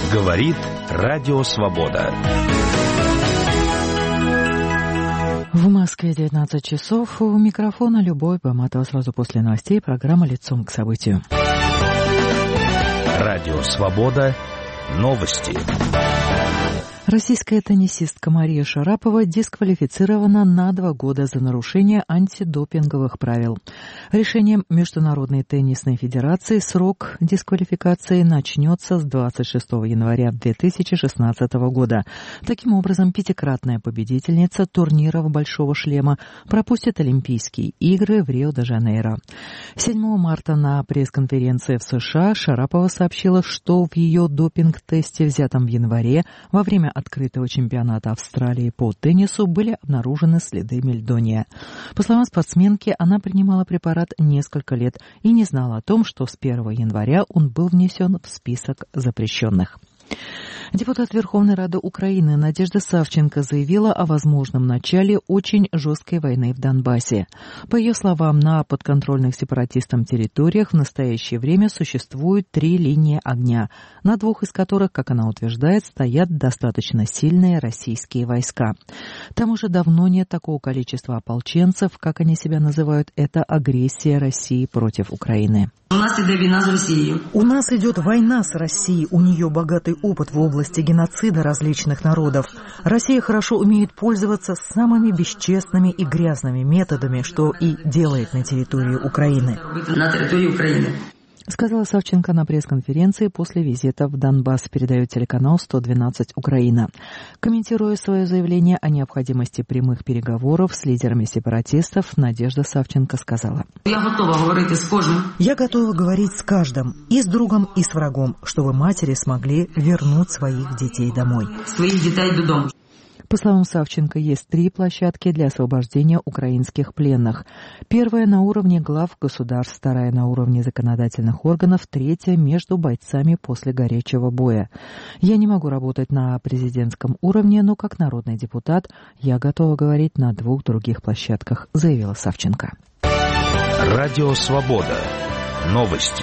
Говорит Радио Свобода. В Москве 19 часов. У микрофона Любовь Баматова. Сразу после новостей программа «Лицом к событию». Радио Свобода. Новости. Российская теннисистка Мария Шарапова дисквалифицирована на 2 года за нарушение антидопинговых правил. Решением Международной теннисной федерации срок дисквалификации начнется с 26 января 2016 года. Таким образом, 5-кратная победительница турниров «Большого шлема» пропустит Олимпийские игры в Рио-де-Жанейро. 7 марта на пресс-конференции в США Шарапова сообщила, что в ее допинг-тесте, взятом в январе, во время открытого чемпионата Австралии по теннису, были обнаружены следы мельдония. По словам спортсменки, она принимала препарат несколько лет и не знала о том, что с 1 января он был внесен в список запрещенных. Депутат Верховной Рады Украины Надежда Савченко заявила о возможном начале очень жесткой войны в Донбассе. По ее словам, на подконтрольных сепаратистам территориях в настоящее время существует 3 линии огня, на 2 из которых, как она утверждает, стоят достаточно сильные российские войска. Там уже давно нет такого количества ополченцев, как они себя называют, это агрессия России против Украины. У нас идет война с Россией. У нас идет война с Россией, у нее богатый опыт в области геноцида различных народов. Россия хорошо умеет пользоваться самыми бесчестными и грязными методами, что и делает на территории Украины. На территории Украины. Сказала Савченко на пресс-конференции после визита в Донбасс, передает телеканал 112 «Украина». Комментируя свое заявление о необходимости прямых переговоров с лидерами сепаратистов, Надежда Савченко сказала: «Я готова говорить с каждым. Я готова говорить с каждым, и с другом, и с врагом, чтобы матери смогли вернуть своих детей домой». Своих детей додому. По словам Савченко, есть 3 площадки для освобождения украинских пленных. 1 на уровне глав государств, 2 на уровне законодательных органов, 3 между бойцами после горячего боя. Я не могу работать на президентском уровне, но как народный депутат я готова говорить на 2 других площадках, заявила Савченко. Радио Свобода. Новости.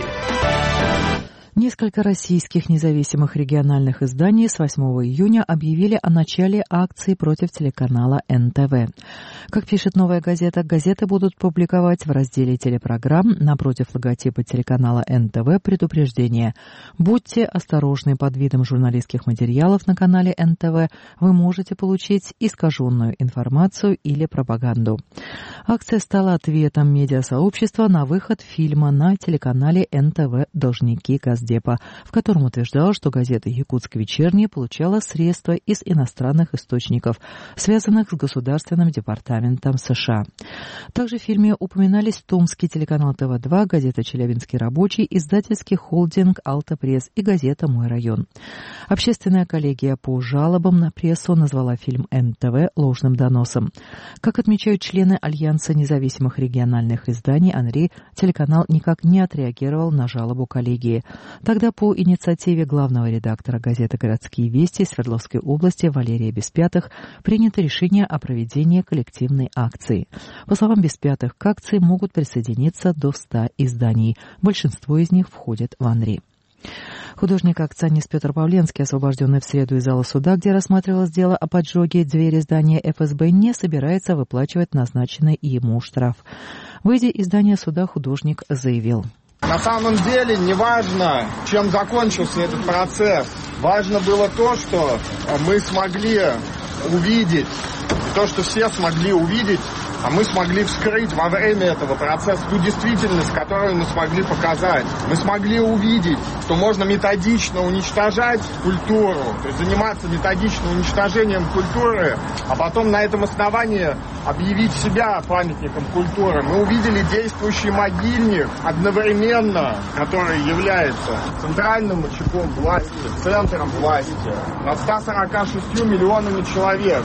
Несколько российских независимых региональных изданий с 8 июня объявили о начале акции против телеканала НТВ. Как пишет «Новая газета», газеты будут публиковать в разделе телепрограмм напротив логотипа телеканала НТВ предупреждение: будьте осторожны, под видом журналистских материалов на канале НТВ вы можете получить искаженную информацию или пропаганду. Акция стала ответом медиасообщества на выход фильма на телеканале НТВ «Должники Газдепа», в котором утверждалось, что газета «Якутск вечерний» получала средства из иностранных источников, связанных с Государственным департаментом США. Также в фильме упоминались томский телеканал ТВ-2, газета «Челябинский рабочий», издательский холдинг «Алта Пресс» и газета «Мой район». Общественная коллегия по жалобам на прессу назвала фильм НТВ ложным доносом. Как отмечают члены Альянса независимых региональных изданий «Анри», телеканал никак не отреагировал на жалобу коллегии. Тогда по инициативе главного редактора газеты «Городские вести» Свердловской области Валерия Беспятых принято решение о проведении коллективной акции. По словам Беспятых, к акции могут присоединиться до 100 изданий. Большинство из них входит в «Анри». Художник-акционист Петр Павленский, освобожденный в среду из зала суда, где рассматривалось дело о поджоге двери здания ФСБ, не собирается выплачивать назначенный ему штраф. Выйдя из здания суда, художник заявил: на самом деле не важно, чем закончился этот процесс. Важно было то, что мы смогли увидеть, то, что все смогли увидеть, а мы смогли вскрыть во время этого процесса ту действительность, которую мы смогли показать. Мы смогли увидеть, что можно методично уничтожать культуру, то есть заниматься методичным уничтожением культуры, а потом на этом основании объявить себя памятником культуры. Мы увидели действующий могильник одновременно, который является центральным очагом власти, центром власти над 146 миллионами человек.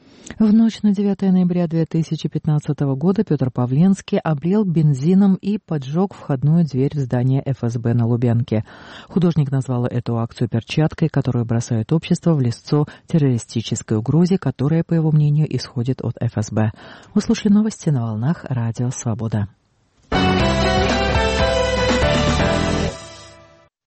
В ночь на 9 ноября 2015 года Петр Павленский облил бензином и поджег входную дверь в здание ФСБ на Лубянке. Художник назвал эту акцию перчаткой, которую бросает общество в лицо террористической угрозе, которая, по его мнению, исходит от ФСБ. Вы слушали новости на волнах Радио Свобода.